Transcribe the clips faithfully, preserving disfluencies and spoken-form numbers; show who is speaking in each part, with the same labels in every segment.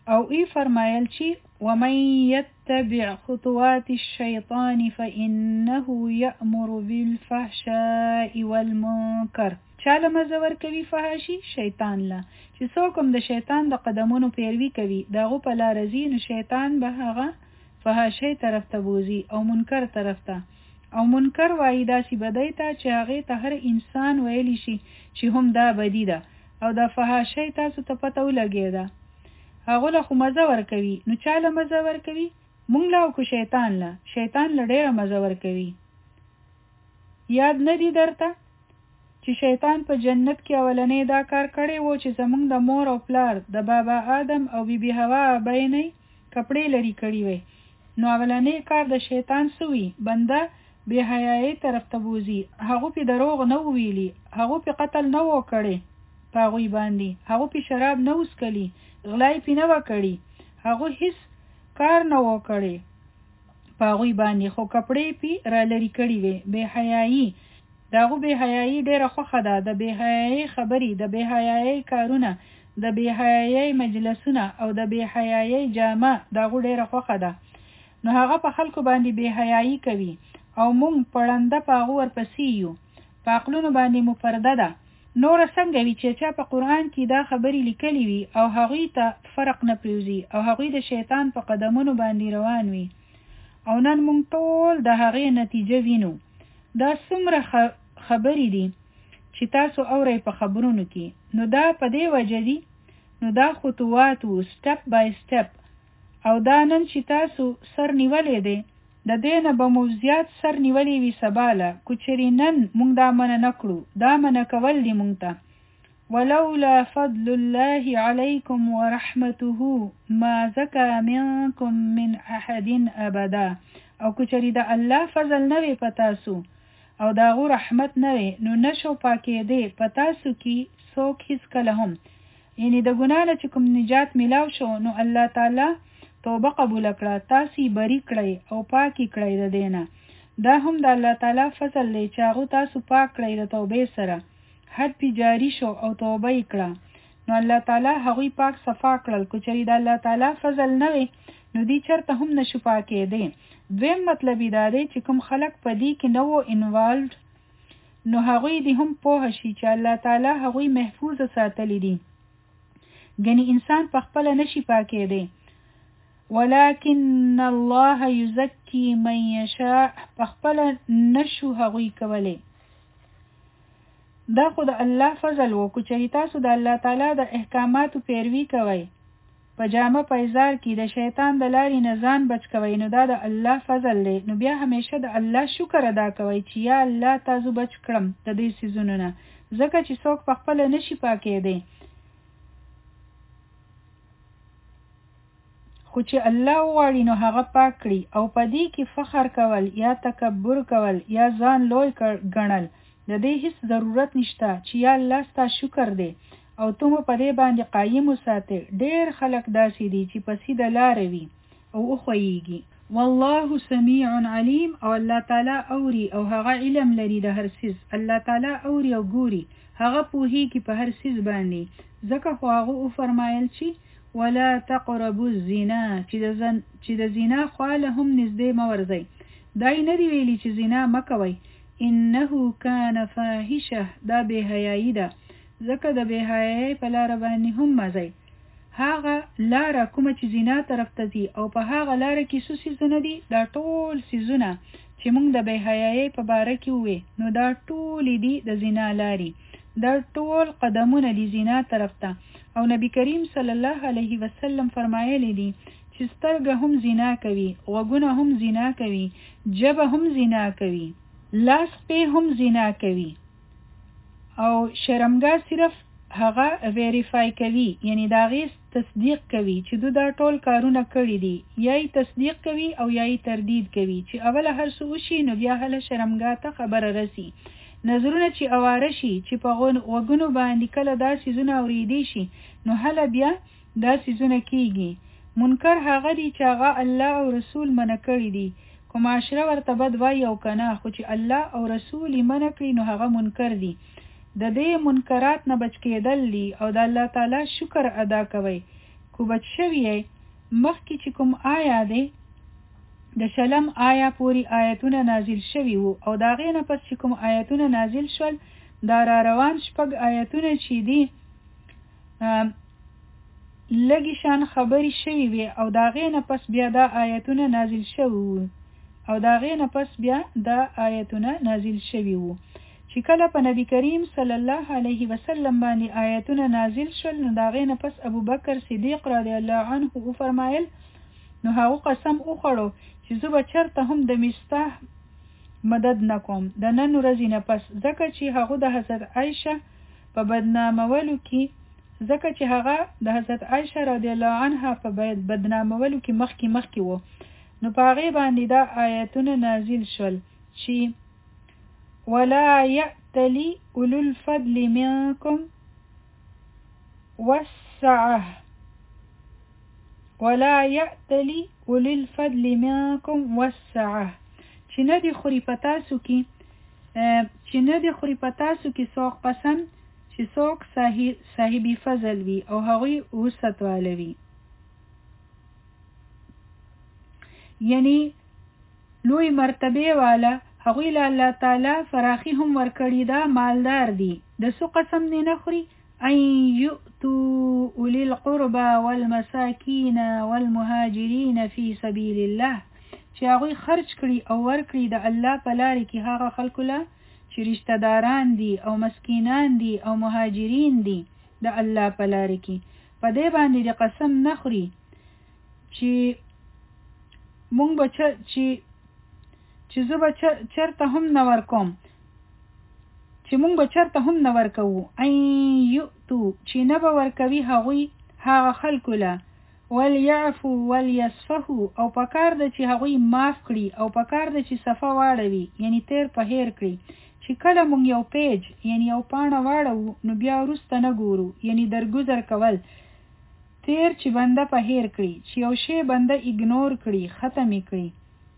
Speaker 1: او ای فرمایل چې ومن يتبع خطوات الشيطان فإنه يأمر بالفحشاء والمنکر. چاله مزه ورکوي فحاشي؟ شیطان له. چې څوک هم د شیطان د قدمونو پیروي کوي د هغو په لاره ځي، نو شیطان به هغه فحاشۍ طرف ته بوځي او منکر طرف ته. او منکر وایي داسې بدۍ ته چې هغې ته هر انسان ویلی شي چې هم دا بدي ده، او دا فحاشۍ تاسو ته پته ولګېده. هغو له خو مزه ورکوي. نو چا له مزه ورکوي؟ مونږ له او که شیطان له؟ شیطان له ډېره مزه ورکوي. یاد نه دي درته چې شیطان په جنت کې اولنې دا کار کړی و چې زمونږ د مور او پلار د بابا آدم او بی بی حوا ابینۍ کپړې لرې کړي وی. نو اولنې کار د شیطان سوي بنده بے حیايي طرف ته بوزي. هغو پې دروغ نه ویلي، هغو پې قتل نه و کړی په هغوی باندې، هغو پې شراب نه وسکلي، غلای پې نه و کړي، هغو هیڅ کار نه و کړی په هغوی باندې، خو کپړې پې را لرې کړي وی. بے حیايي د هغو بے حیايي ډېره خوښه ده. د بے حیايي خبرې، د بے حیايي کارونه، د بے حیايي مجلسونه او د بے حیايي جامه د هغو ډېره خوښه ده. نو هغه په خلکو باندې بے حیايي کوي او مونږ پړنده په هغو ورپسې یو. په عقلونو باندې مو پرده ده. نوره څنګه وي چې چا په قرآن کې دا خبرې لیکلي وي او هغوی ته فرق نه پرېوځي او هغوی د شیطان په قدمونو باندې روان وي، او نن مونږ ټول د هغې نتیجه وینو. دا څومره خبرې دي چې تاسو اورئ په خبرونو کې، نو دا په دې وجه دي. نو دا خطوات وو، سټپ بای سټپ. او دا نن چې تاسو سر نیولې دی، د دې نه به مو زیات سر نیولې وي سباله، که چېرې نن مونږ دا منع نه کړو. دا منع کول دي مونږ ته. ولولا فضل الله علیکم ورحمته ما زکا منکم من احد ابدا. او که چېرې د الله فضل نه وي په تاسو او د هغو رحمت نه وي، نو نشو پاکېدی په تاسو کې څوک هیڅ کله هم. یعنې د ګناه نه چې کوم نجات میلاو شو، نو الله تعالی توبه قبول کړه، تاسې بری کړئ او پاکی کړئ د دې نه. دا هم د الله تعالی فضل دی چې هغو تاسو پاک کړئ د توبې سره. حد پې جاری شو او توبه یې کړه، نو الله تعالی هغوی پاک صفا کړل. که چېرې د الله تعالی فضل نه وي، نو دی چېرته هم نشو پاکېدی. دویم مطلب یې دا دی چې کوم خلک په دې کې نه وو انوالوډ، نو هغوی دې هم پوه شي چې الله تعالی هغوی محفوظ ساتلی دي. ګنې انسان په خپله نشي پاکېدی. ولكن الله يزكي من يشاء. په خپله نشو هغوی کولی. دا خو د الله فضل و. که چېرې تاسو د الله تعالی د احکاماتو پیروي کوئ، په جامه پیزار کې د شیطان د لارې نه ځان بچ کوئ، نو دا د الله فضل دی. نو بیا همیشه د الله شکر ادا کوئ چې یا الله تاسو بچ کړم د دې څیزونو نه، ځکه چې څوک په خپله نشي پاکېدی. خو چې الله وغواړي نو هغه پاک کړي. او په دې کې فخر کول یا تکبر کول یا ځان لوی ګڼل د دې هیڅ ضرورت نشته، چې یا الله ستا شکر دی او ته مو په دې باندې قایم وساتې. ډېر خلک داسې دي چې په سیده لاره وي او وښویېږي. والله سمیع علیم. او الله تعالی اوري او هغه علم لري د هر څیز. الله تعالی اوري او ګوري، هغه پوهېږي په هر څیز باندې. ځکه خو هغه وفرمایل چې ولا تقربوا الزنا، چې د زنا خوا له هم نږدې مه ورځئ. دا یې نه دي ویلي چې زنا مه کوئ. انه کان فاحشه، دا بې حیایي ده. ځکه د بې حیایۍ په لاره باندې هم مه ځئ. هغه لاره کومه چې زنا طرف ته ځي، او په هغه لاره کې څو څیزونه دي، دا ټول څیزونه چې موږ د بې حیایۍ په باره کې ووې، نو دا ټولې دي د زنا لارې. دا ټول قدمونه دي زنا طرف ته. او نبی کریم صلی الله علیه وسلم فرمایلی دي چې سترګه هم زنا کوي، غوږونه هم زنا کوي، ژبه هم زنا کوي، لاس پې هم زنا کوي. او شرمګاه صرف هغه ویریفای کوي، یعنی دا غیس تصدیق کوي چې دو دا ټول کارونه کړي دي. یا یې تصدیق کوي او یا یې تردید کوي. چې اوله هر څه وشي نو بیا هله شرمګاه ته خبره رسي. نظرونه چې اواره شي، چې په غوږونو باندې کله دا څیزونه اورېدی شي، نو هله بیا دا څیزونه کېږي. منکر هغه دی چې هغه الله او رسول منع کړي دي. که معاشره ورته بد وایي او که نه، خو چې الله او رسول یې منع کړي نو هغه منکر دي. د دې منکرات نه بچ کېدل دي او د الله تعالی شکر ادا کوئ. کو بچ شوی مخکې چې کوم آیا دی د شلم آیا پوری آیتونه نازل شوی وو او دا غې نه پس چې کوم آیتونه نازل شول دا را روان شپږ آیتونه چې دي لږی شان خبرې شوی وي او دا غې نه پس بیا دا آیتونه نازل شوی وو او دا غې نه پس بیا دا آیتونه نازل شوی وو چې کله په نبی کریم صلی الله علیه وسلم باندې آیتونه نازل شول نو دا غې نه پس ابو بکر صدیق رضی الله عنه او فرمایل نو هغه قسم وخړو چې زه به چرته هم د مستح مدد نکوم د نن ورځې نه پس ځکه چې هغه د حضرت عایشه په بدنامولو کې ځکه چې هغه د حضرت عایشه رضی الله عنها په بدنامولو کې مخکې مخکې وو نو په هغې باندې دا آیتونه نازل شول چې ولا یأتلی اولو الفضل منکم والسعه ولا یأتلی اولو الفضل منکم والسعه چې نه دی خوري په تاسو کې چې نه دی خوري په تاسو کې څوک پسند چې څوک صاحبي فضل وي او هغوی وسعت واله وي یعنی لوی مرتبه والا هغوی له الله تعالی فراخي هم ورکړي دا مالدار دي د څو قسم نه نه خوري ان یؤتوا اولی القربى والمساکین والمهاجرین فی سبیل الله چې هغوی خرج کړي او ورکړي د الله په لارې کې هغه خلکو له چې رشتہ داران دي او مسکینان دي او مهاجرین دي د الله په لارې کې په دې باندې د قسم نه خوري چې مونږ به چې چې زه به چرته هم نه ورکوم چې مونږ به چرته هم نه ورکوو ان یؤتو چې نه به ورکوي هغوی هغه خلکو له ولیعفو ولیصفحو او پکار ده چې هغوی معاف کړي او پکار ده چې صفه واړوي یعنی تیر په هیر کړي چې کله مونږ یو پیج یعنی یو پاڼه واړو نو بیا وروسته نه ګورو یعنی درګذر کول تیر چې بنده په هیر کړي چې یو شی بنده ایګنور کړي ختم کړي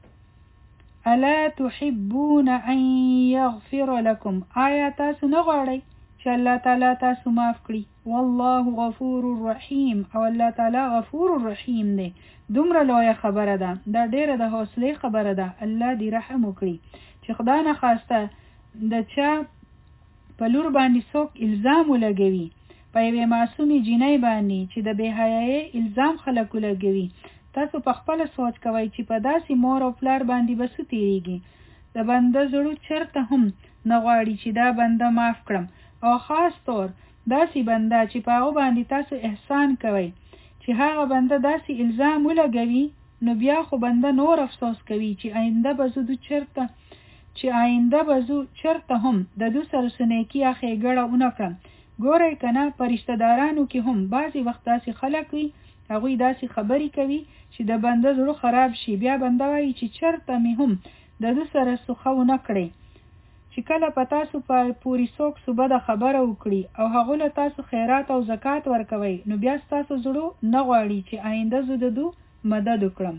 Speaker 1: الا تحبون ان یغفر لكم آیا تاسو نه غواړئ چې الله تعالی تاسو معاف کړي والله غفور رحیم او الله تعالی غفور رحیم دی دومره لویه خبره ده دا ډیره د حوصلې خبره ده الله دې رحم وکړي چې خدای نه خواسته د چا په لور باندې څوک الزام ولګوي په یوې معصومې جینۍ باندې چې د بې حیایۍ الزام خلک ولګوي تاسو په خپله سوچ کوئ چې په داسې مور او پلار باندې به څه تېرېږي د بنده زړه چېرته هم نه غواړي چې دا بنده معاف کړم او خاص طور داسې بنده چې په هغه باندې تاسو احسان کوئ چې هغه بنده داسې الزام ولګوي نو بیا خو بنده نور افسوس کوي چې آینده به زه دو چېرته چې آینده به زه چېرته هم د دو سره څه نیکي یا ښېګړه ونه کړم ګورئ که نه په رشته دارانو کې هم بعضې وخت داسې خلک وي هغوی داسې خبرې کوي چې د بنده زړه خراب شي بیا بنده وایي چې چېرته مې هم د دو سره څه ښه ونه کړی چې کله په تاسو پورې څوک څه بده خبره وکړي او هغو له تاسو خیرات او زکات ورکوئ نو بیا ستاسو زړه نه غواړي چې آینده زه د دو مدد وکړم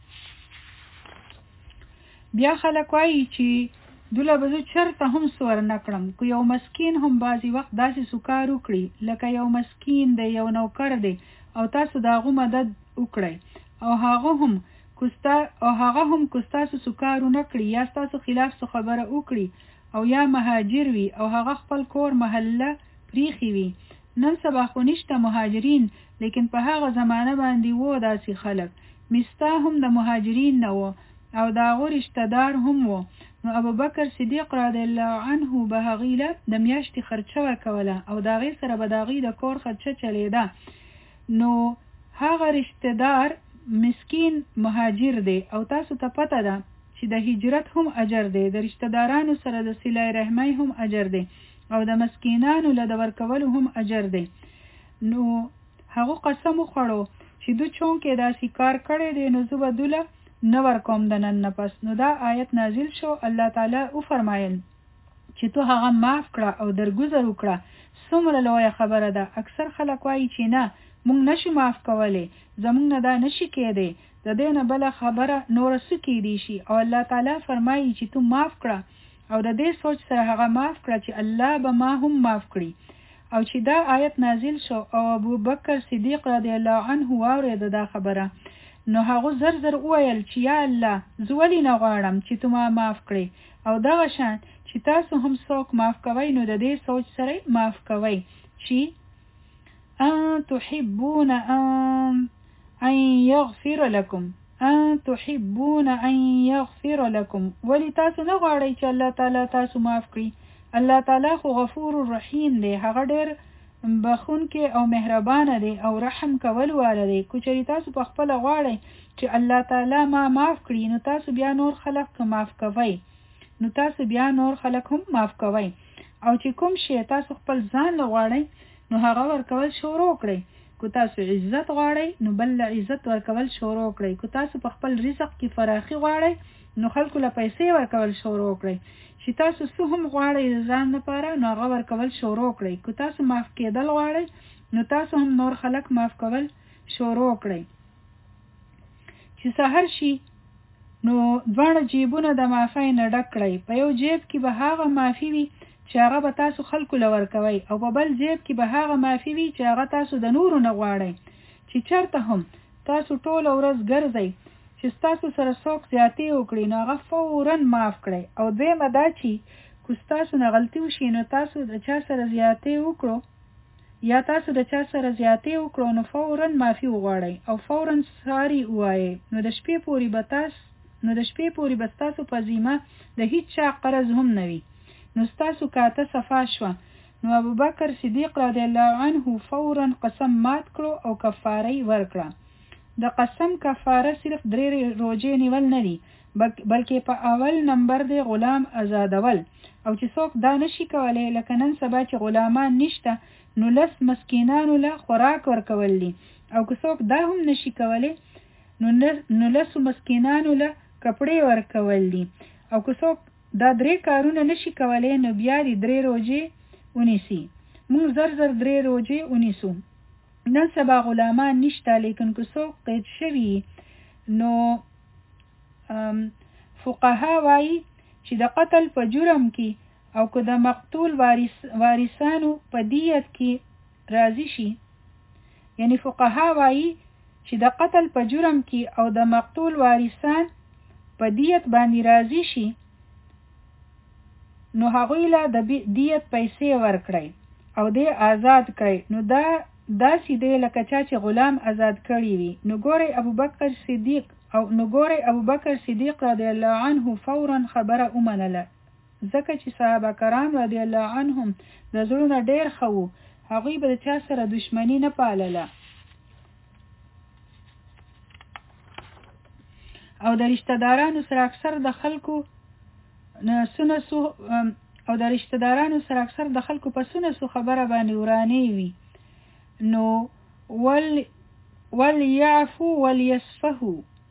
Speaker 1: بیا خلک وایي چې دوله به زه چېرته هم څه ورنه کړم که یو مسکین هم بعضې وخت داسې سوکار وکړي لکه یو مسکین دی یو نوکر دی او تاسو د هغو مدد وکړئ او هغه هم کوستا او هغه هم کوستاسو سوکار ونه کړي یا ستاسو خلاف څه خبره وکړي او یا مهاجر وي او هغه خپل کور محله پریخي وي نن سبا خو نشته مهاجرین لیکن په هغه زمانه باندې وو داسې خلک مستا هم د مهاجرین نه وو او د هغو رشته دار هم وو نو ابوبکر صدیق رضی الله عنه به هغې له د میاشتې خرچه ورکوله او د هغې سره به د هغې د کور خرچه چلېده نو هغه رشته دار مسکین مهاجر دی او تاسو ته پته ده چې د هجرت هم اجر دی د رشته دارانو سره د صله رحمۍ هم اجر دی او د مسکینانو له د ورکولو هم اجر دی نو هغه قسم وخوړو چې دو چونکې داسې کار کړی دی نو زه به دوله نه ورکوم د نن نه پس نو دا آیت نازل شو الله تعالی وفرمایل چې تو هغه معاف کړه او درګذر وکړه څومره لویه خبره ده اکثر خلک وایي چې نه مونږ نشو معاف کولی زمونږ نه دا نشي کېدی د دې نه بله خبره نوره څه کېدی شي او الله تعالی فرمایي چې تو معاف کړه او د دې سوچ سره هغه معاف کړه چې الله به ما هم معاف کړي او چې دا آیت نازل شو او ابو بکر صدیق رضی الله عنه واورید دا خبره نو هغه زر زر وویل چې یا الله زولې نه غواړم چې تو ما معاف کړې او دغه شان چې تاسو هم څوک معاف کوئ نو د دې سوچ سره معاف کوئ چې ان تحبون ان ان يغفر لكم ان تحبون ان يغفر لكم ولی تاسو نه غواړئ چې الله تعالی تاسو معاف کړي الله تعالی خو غفور رحیم دی هغه ډېر بخونکې او مهربانه دی او رحم کول واله دی کوچري تاسو په خپل غواړئ چې الله تعالی ما معاف کړي نو تاسو بیا نور خلق معاف کوئ نو تاسو بیا نور خلق هم معاف کوئ او چې کوم شی تاسو خپل ځان غواړئ نو هغه ورکول شروع کړئ کو تاسو عزت غواړئ نو بل عزت ورکول شروع کړئ کو تاسو په خپل رزق کې فراخي غواړئ نو خلکو له پیسې ورکول شروع کړئ چې تاسو څه هم غواړئ ځان لپاره نو هغه ورکول شروع کړئ کو تاسو معاف کېدل غواړئ نو تاسو هم نور خلک معاف کول شروع کړئ چې سحر شي نو دواړه جیبونه د معافۍ نه ډک کړئ په یو جیب کې به هغه معافي وي چې هغه به تاسو خلکو له ورکوئ او په بل جیب کې به هغه معافي وي چې هغه تاسو د نورو نه غواړئ چې چېرته هم تاسو ټوله ورځ ګرځئ چې تاسو سره څوک زیاتې وکړي نو هغه فوراً معاف کړئ او دویمه دا چې که ستاسو نه غلطي وشي نو تاسو د چا سره زیاتې وکړو یا تاسو د چا سره زیاتې وکړو نو فوراً معافي وغواړئ او فوراً ساري ووایئ نو د شپې پورې به تاسو نو د شپې پورې به ستاسو په ذمه د هیڅ چا قرض هم نه وي نو ستاسو کاته صفا شوه نو ابوبکر صدیق رضی الله عنه فوراً قسم مات کړو او کفاره ورکړه د قسم کفاره صرف درې روزې نیول نه دي بلکې په اول نمبر دی غلام آزادول او چې څوک دا نشي کولای لکه نن سبا چې غلامان نشته نو لس مسکینانو له خوراک ورکول دي او که څوک دا هم نشي کولای نو لس مسکینانو له کپړې ورکول دي او که څوک دا درې کارونه نشي کولای نو بیا دې درې روزې ونیسي موږ زر زر درې روزې ونیسو نن سبا غلامان نشته لیکن که څوک قید شوي نو فقها وایي چې د قتل په جرم کې او که د مقتول وارث وارثانو په دیت کې راضي شي یعنی فقها وایي چې د قتل په جرم کې او د مقتول وارثان په دیت باندې راضي شي نو هغوی له د دیت پیسې ورکړئ او دې آزاد کړئ نو دا داسې دی لکه چا چې غلام آزاد کړی وي نو ګورئ ابوبکر صدیق او نو ګورئ ابوبکر صدیق رضی الله عنه فورا خبره ومنله ځکه چې صحابه کرام رضی الله عنهم د زړونه ډېر ښه وو هغوی به د چا سره دشمني نه پالله او د رشتہ دارانو سره اکثر د خلکو سنسو او د رشتہ دارانو سره اکثر د خلکو په سنسو خبره باندې ورانې وي نو ول وليعفو وليصفحوا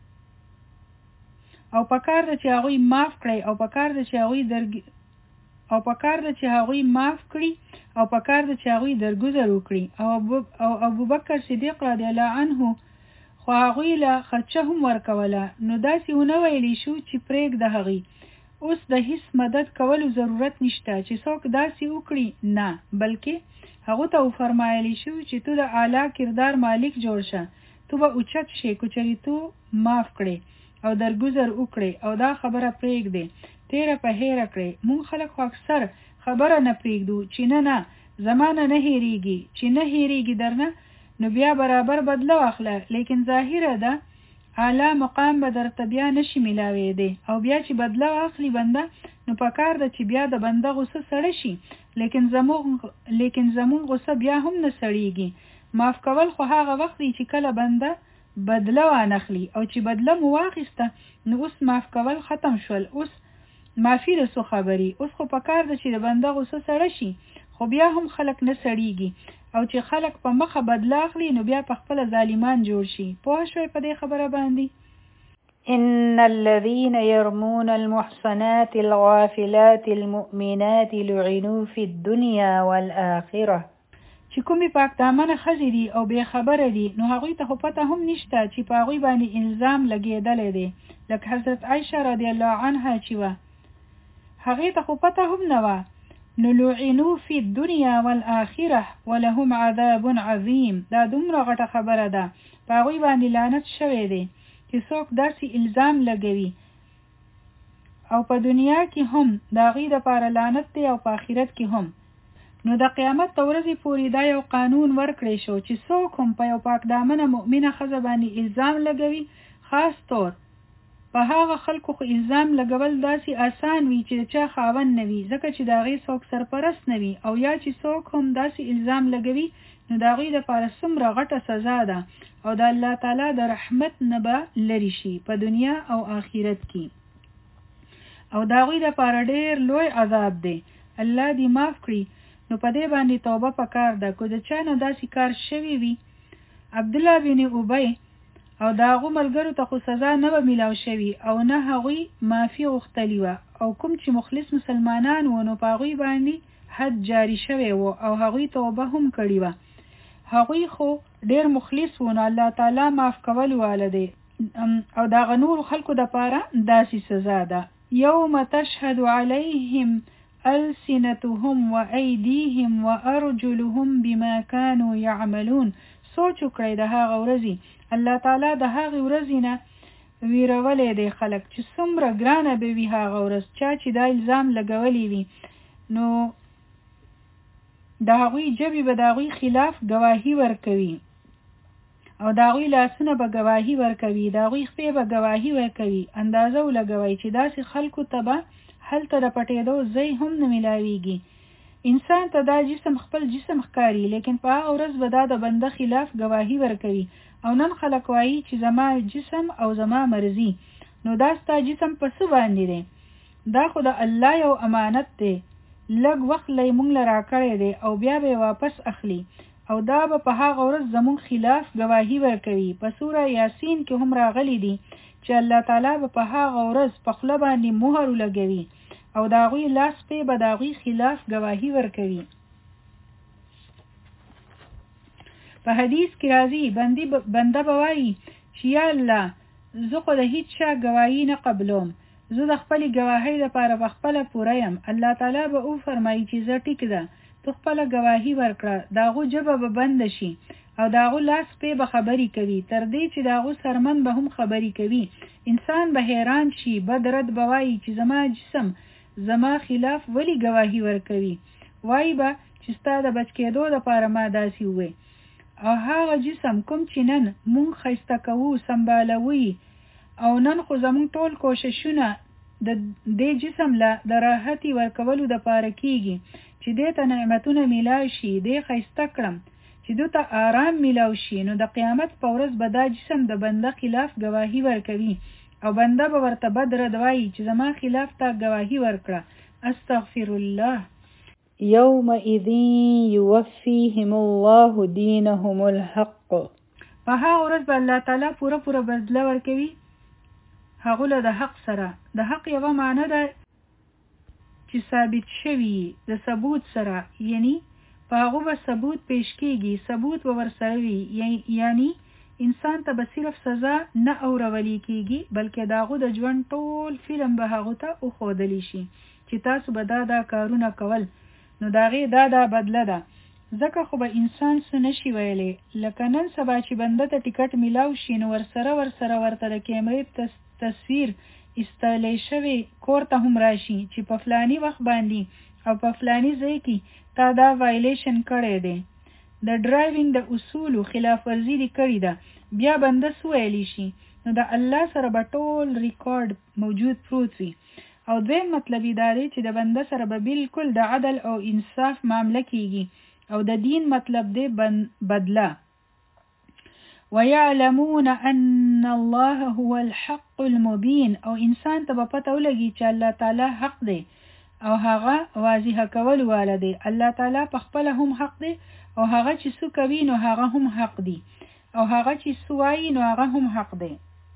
Speaker 1: او پکار د چې هغوی معاف کړي او پکار د چې هغوی درګ او پکار د چې هغوی معاف کړي او پکار د چې هغوی درګذر وکړي او ابو او ابوبکر صدیق رضی الله عنه خو هغوی له خرچه هم ورکوله نو داسې ونه ویلی شو چې پرېږده هغوی اوس د هیڅ مدد کولو ضرورت نشته چې څوک داسې وکړي نه بلکې هغه ته وفرمایلی شو چې تو د اعلی کردار مالک جوړ شه تو به اوچت شي کوچري تو معاف کړي او درګذر وکړي او دا خبره پرېږدي تیره په هیره کړي مونږ خلک خو اکثر خبره نه پرېږدو چې نه نه زمانه نه هېریږي چې نه هېریږي درنه نو بیا برابر بدله واخله لیکن ظاهره ده اعلی مقام به درته بیا نشي ملاوېدی او بیا چې بدله واخلي بنده نو پکار ده چې بیا د بنده غصه سړه شي لیکن زموږ لیکن زموږ غصه بیا هم نه سړیږي معاف کول خو هغه وخت دی چې کله بنده بدله وانخلي او چې بدله مو واخیسته نو اوس معاف کول ختم شول اوس معافي د څه خبرې اوس خو پکار ده چې د بنده غصه سړه شي خو بیا هم خلک نه سړیږي او چې خلک په مخه بدله اخلي نو بیا په خپل ظالمان جوړ شي پوه شوي په دې خبره باندې ان الذين يرمون المحصنات الغافلات المؤمنات لعنوا في الدنيا والآخرة چې کومې پاک دامنه ښځې دي او بې خبره دي نو هغوی ته خو پته هم نشته چې په هغوی باندې الزام لګېدلی دی لکه حضرت عایشه رضی الله عنها چې وه هغې ته خو پته هم نه وه نو لعنوا فی الدنیا والآخرة ولهم عذاب عظیم. دا دومره غټه خبره ده، په هغوی باندې لعنت شوی دی چې څوک داسې الزام لګوي، او په دنیا کې هم د هغوی دپاره لعنت دی او په آخرت کې هم. نو د قیامت د ورځې پورې دا یو قانون ورکړی شو چې څوک هم په یو پاک دامنه مؤمنه ښځه باندې الزام لګوي، خاص طور په هغه خلکو خو الزام لګول داسې آسان وي چې چا خاوند نه وي، ځکه چې د هغې څوک سرپرست نه وي، او یا چې څوک هم داسې الزام لګوي نو د هغوی دپاره څومره غټه سزا ده او د الله تعالی د رحمت نه به لرې شي په دنیا او آخرت کې، او د هغوی دپاره ډېر لوی عذاب دی. الله دې معاف کړي. نو په دې باندې توبه پکار ده. که د چا نه داسې کار شوی وي، عبدالله بن ابی او د هغو ملګرو ته خو سزا نه به میلاو شوي او نه هغوی معافي غوښتلې وه، او کوم چې مخلص مسلمانان وو نو په هغوی باندې حد جاری شوی و او هغوی توبه هم کړې وه. هغوی خو ډېر مخلص وو، نو الله تعالی معاف کول واله دی. او د هغه نورو خلکو دپاره داسې سزا ده. یوم تشهد علیهم السنتهم وایدیهم وارجلهم بما كانوا يعملون. سوچ وکړئ د هغه ورځې، الله تعالی د هغې ورځې نه ویرولی دی خلک چې څومره ګرانه به وي هغه ورځ. چا چې دا الزام لګولی وي نو د هغوی ژبې به د هغوی خلاف ګواهي ورکوي، او د هغوی لاسونه به ګواهي ورکوي، د هغوی خپې به ګواهي ورکوي. اندازه ولګوئ چې داسې خلکو ته به هلته د پټېدو ځای هم نه میلاویږي. انسان ته دا جسم خپل جسم ښکاري، لیکن په هغه ورځ به دا د بنده خلاف ګواهي ورکوي. او نن خلک وایي چې زما جسم او زما مرضی، نو دا ستا جسم په څه باندې دی؟ دا خو د الله یو امانت دی، لږ وخت لی مونږ له راکړی دی او بیا به واپس اخلي، او دا به په هغه ورځ زمونږ خلاف ګواهي ورکوي. په سوره یاسین کې هم راغلی دي چې الله تعالی به په هغه ورځ په خوله باندې مهر ولګوي او د هغوی لاس پې به د هغوی خلاف ګواهي ورکوي. په حدیث کې راځي بنده به وایي چې یا الله، زه خو د هیڅ چا ګواهي نه قبلوم، زه د خپلې ګواهۍ لپاره په خپله پوره یم. الله تعالی به وفرمایي چې زه ټیک ده، تو خپله ګواهي ورکړه. د هغو ژبه به بنده شي او د هغو لاس پې به خبرې کوي، تر دې چې د هغو سرمن به هم خبرې کوي. انسان به حیران شي، بد رد به وایي چې زما جسم زما خلاف ولی ګواهي ورکوي. وایي به چې ستا د بچ کېدو دپاره ما داسې ووی، او هغه جسم کوم چې نن مونږ ښایسته کوو، سمبالوي، او نن خو زمونږ ټول کوششونه د دې جسم له د راحتي ورکولو دپاره کیږي چې دې ته نعمتونه میلاو شي، دې ښایسته کړم چې دو ته آرام میلاو شي. نو د قیامت په ورځ به دا جسم د بنده خلاف ګواهي ورکوي، او بنده به ورته بد رد وایي چې زما خلاف تا ګواهي ورکړه. استغفر الله. یومئذ یوفیهم الله دینهم الحق. په هغه ورځ به الله تعالی پوره پوره بدله ورکوي هغو له د حق سره. د حق یوه معنی ده چې ثابت شوي د ثبوت سره، یعنی په هغو به ثبوت پیش کېږي، ثبوت به ورسره وي، یعنی انسان ته به صرف سزا نه اورولی کېږي، بلکې د هغو د ژوند ټول فلم به هغو ته وښودلی شي چې تاسو به دا دا کارونه کول، نو د هغې دا دا بدله ده. ځکه خو به انسان څه نشي ویلی. لکه نن سبا چې بنده ته ټکټ میلاو شي نو ورسره ورسره ورته د کیمرې تصویر ایستلی شوی کور ته هم راشي چې په فلاني وخت باندې او په فلاني ځای کې تا دا وایلیشن کړی دی، د ډرایوینګ د اصولو خلاف ورزي دې کړې ده. بیا بنده څه ویلی شي؟ نو د الله سره به ټول ریکارډ موجود پروت وي. او دویم مطلب یې دا دی چې د بنده سره به بالکل د عدل او انصاف معامله کیږي، او د دین مطلب دی بدله. وَيَعْلَمُونَ أَنَّ اللَّهَ هُوَ الْحَقُّ الْمُبِينُ. او انسان ته به پته ولګي چې الله تعالی حق دی او هغه واضح کول واله دی. الله تعالی په خپله هم حق دی، او هغه چې څه کوي نو هغه هم حق دی، او هغه چې څه وایي نو هغه هم حق دی،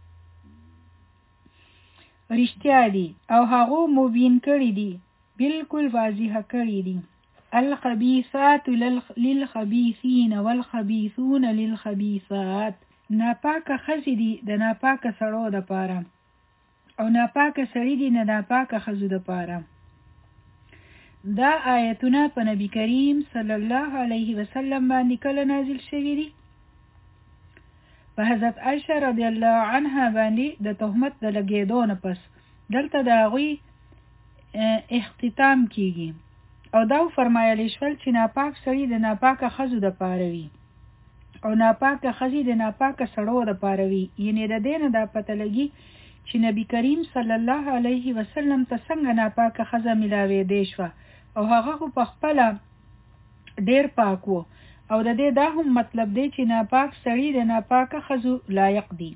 Speaker 1: رښتیا دي، او هغه مبین کړي دي، بالکل واضح کړي دي. الخبيثات للخبيثين والخبيثون للخبيثات. ناپاکه ښځې دي د ناپاکه سړو دپاره، او ناپاکه سړي دي د ناپاکه ښځو دپاره. دا آیتونه په نبی کریم صلی الله علیه وسلم باندې کله نازل شوي دي؟ په حضرت عایشه رضی الله عنها باندې د تهمت د لګېدو نه پس دلته د هغوی اختتام کیږي او دا فرمایلی شول چې ناپاک سړی د ناپاکه ښځو دپاره وي او ناپاکه ښځې د ناپاکه سړو دپاره وي. یعنې د دې نه دا پته لګي چې نبی کریم صلی الله علیه وسلم ته څنګه ناپاکه ښځه ملاوېدی شوه او هغه خو په خپله ډېر پاک و او د دې دا هم مطلب دی چې ناپاک سړی د ناپاکه ښځو لایق دی.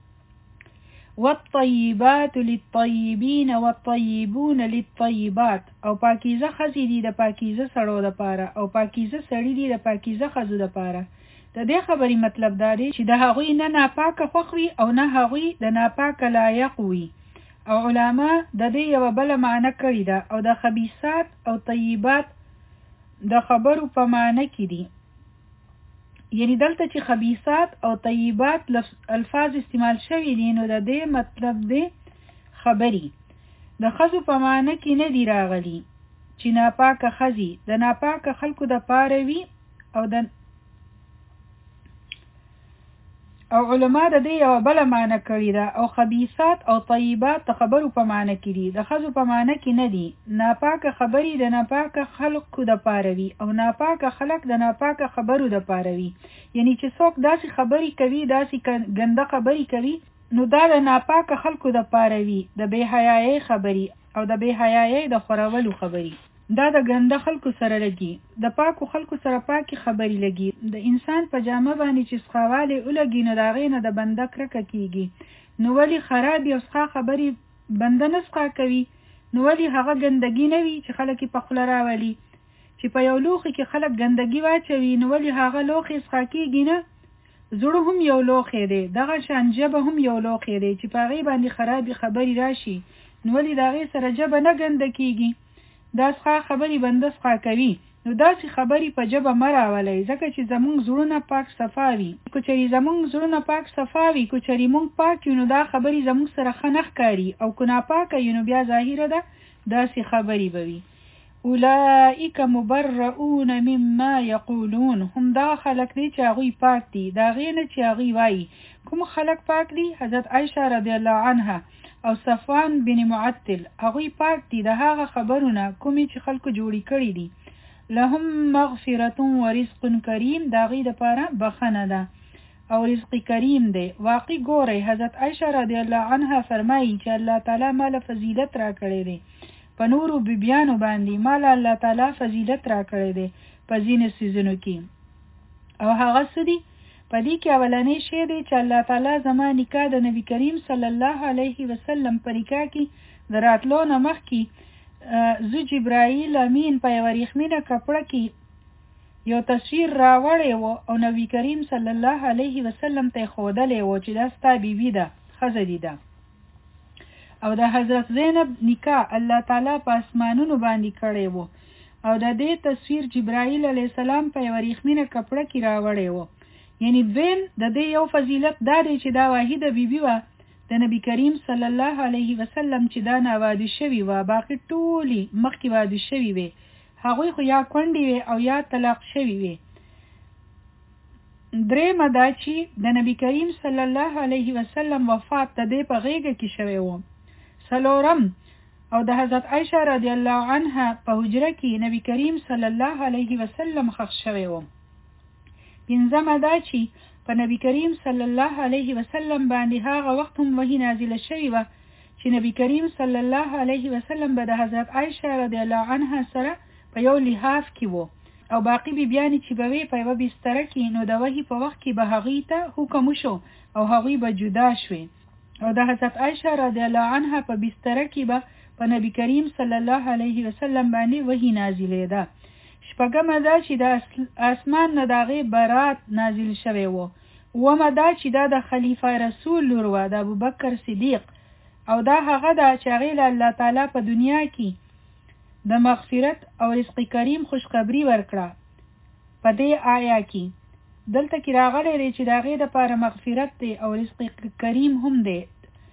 Speaker 1: والطیبات للطیبین والطیبون للطیبات او پاکیزه ښځې دي د پاکیزه سړو دپاره او پاکیزه سړي دي د پاکیزه ښځو دپاره. د دې خبرې مطلب دا دی چې د هغوی نه ناپاکه خوښ وي او نه هغوی د ناپاکه لایق وي. او علما د دې یوه بله معنی کړې ده او د خبیثات او طیبات د خبرو په معنی کې دي. یعنی دلته چې خبیثات او طیبات الفاظ استعمال شوي دي نو د دې مطلب دی خبري د ښځو په معنی کې نه دي راغلي چې ناپاکه ښځې د ناپاکه خلکو دپاره وي او د او علما د دې یوه بله معنی کړې ده او خبیثات او طیبات د خبرو په معنی کې دي د ښځو په معنی کې نه دي. ناپاکه خبرې د ناپاکه خلکو دپاره وي او ناپاکه خلک د ناپاکه خبرو دپاره وي. یعنی چې څوک داسې خبرې کوي داسې ګنده خبرې کوي نو دا د ناپاکه خلکو دپاره وي د بې حیایۍ خبرې او د بې حیایۍ د خورولو خبرې. دا د ګنده خلکو سره لګي د پاکو خلکو سره پاکي خبرې لګي. د انسان په جامه باندې چې سخاوالی ولګي نو د هغې نه د بنده کرکه کیږي. نو ولې خرابې او سخا خبرې بنده نه سخا کوي؟ نو ولې هغه ګندګي نه وي چې خلک یې په خوله راولي؟ چې په یو لوښي کې خلک ګندګي واچوي نو ولې هغه لوښی سخا کیږي نه؟ زړه هم یو لوښی دی، دغه شان ژبه هم یو لوښی دی چې په هغې باندې خرابې خبرې راشي نو ولې د هغې سره ژبه نه ګنده کیږي؟ دا څخه خبرې بنده څخه کوي نو داسې خبرې په ژبه مه راولئ ځکه چې زمونږ زړونه پاک صفا وي. که چېرې زمونږ زړونه پاک صفا وي که چېرې مونږ پاک یو نو دا خبرې زمونږ سره ښه نه ښکاري او که ناپاکه یو نو بیا ظاهره ده داسې خبرې به وي. اولئک مبرؤون مما یقولون هم دا خلک دی چې هغوی پاک دي د هغې نه چې هغوی وایي. کوم خلک پاک دي؟ حضرت عایشه رضی الله عنها او صفوان بن معطل هغوی پاک دي د هغه خبرونه کومې چې خلکو جوړې کړي دي. لهم مغفرة و رزق کریم د هغوی دپاره بخښنه ده او رزق کریم دی. واقع ګورئ حضرت عایشه رضی الله عنها فرمایي چې الله تعالی ماله فضیلت را کړی دی په نورو بیبیانو باندې ماله الله تعالی فضیلت را کړی دی په ځینې څیزونو کې او هغه څه دي؟ په دې کې اولنی شی دی چې الله تعالی زما نکاح د نبی کریم صلی الله علیه وسلم په نکاح کې د راتلو نه مخکې زه جبرائیل امین په یوه ریښمینه کپړه کې یو تصویر راوړی و او نبی کریم صلی الله علیه وسلم ته یې ښودلی و چې دا ستا بیبي ده ښځه دي ده. او د حضرت زینب نکاح الله تعالی په اسمانونو باندې کړی و او د دې تصویر جبرائیل علیه السلام په یوه ریښمینه کپړه کې راوړی و. یعنی دویم د دې یو فضیلت دا دی چې دا واحده بیبي وه د نبی کریم صلی الله علیه وسلم چې دا ناواده شوي وه باقي ټولې مخکې واده شوي وې هغوی خو یا کونډې وې او یا طلاق شوي وې. درېیمه دا چې د نبی کریم صلی الله علیه وسلم وفات د دې په غېږه کې شوی و. څلورم او د حضرت عایشه رضی الله عنها په حجره کې نبی کریم صلی الله علیه وسلم ښخ شوی و. پنځمه دا چې په نبی کریم صلی الله علیه وسلم باندې هغه وخت هم وحی نازله شوی و چې نبی کریم صلی الله علیه وسلم به د حضرت عایشه رضی الله عنها سره په یو لحاف کې و او باقی بیبیانې چې به وې په یوه بستره کې نو د وحی په وخت کې به هغوی ته حکم وشو او هغوی به جدا شوې او د حضرت عایشه رضی الله عنها په بستره کې به په نبی کریم صلی الله علیه وسلم باندې وحی نازلېده. شپږمه دا چې د اسمان نه د هغې برات نازل شوی و. اومه دا چې دا د خلیفه رسول لور وه د ابوبکر صدیق او دا هغه ده چې هغې له الله تعالی په دنیا کې د مغفرت او رزق کریم خوشخبري ورکړه. په دې آیا کې دلته کې راغلی دی چې د هغې دپاره مغفرت دی او رزق کریم هم دی.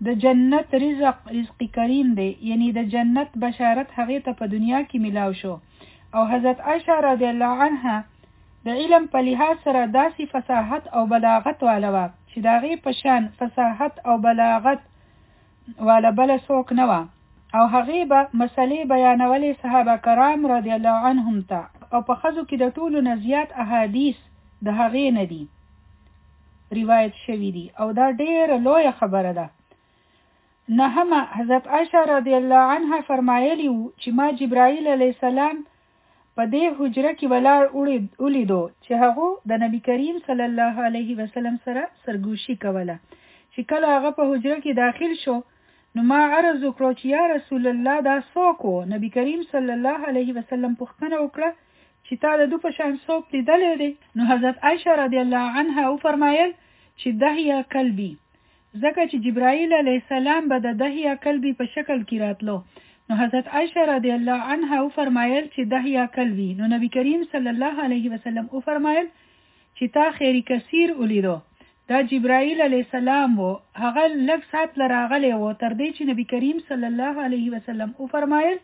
Speaker 1: د جنت رزق رزق کریم دی، یعنی د جنت بشارت هغه ته په دنیا کې ملاو شو. او حضرت عائشہ رضی الله عنها د علم په لحاظ سره داسې فصاحت او بلاغت والا وه چې د هغې په شان فصاحت او بلاغت والا بله څوک نه وه، او هغې به مسلې بیانولې صحابه کرام رضی الله عنهم ته، او په ښځو کې د ټولو نه زیات احادیث د هغې نه دي روایت شوي دي، او دا ډېره لویه خبره ده. نهمه، حضرت عائشہ رضی الله عنها فرمایلی وو چې ما جبرائیل علیه السلام په دې حجره کې ولاړ ولیدو چې هغه د نبی کریم صلی الله علیه وسلم سره سرګوشي کوله. چې کله هغه په حجره کې داخل شو نو ما عرض وکړو چې یا رسول الله دا څوک و؟ نبی کریم صلی الله علیه وسلم پوښتنه وکړه چې تا د دوی په شان څوک لیدلی دی؟ نو حضرت عائشہ رضی الله عنها وفرمایل چې دحیه کلبی، ځکه چې جبرائیل علیه السلام به د دحیه کلبی په شکل کې راتلو. نو حضرت عائشہ رضی الله عنها وفرمایل چې دحیه کلبی. نو نبی کریم صلی الله علیه وسلم وفرمایل چې تا خیر کثیر ولیدو، دا جبرائیل علیه السلام و، هغه لږ ساعت له راغلی و تر دې چې نبی کریم صلی الله علیه وسلم وفرمایل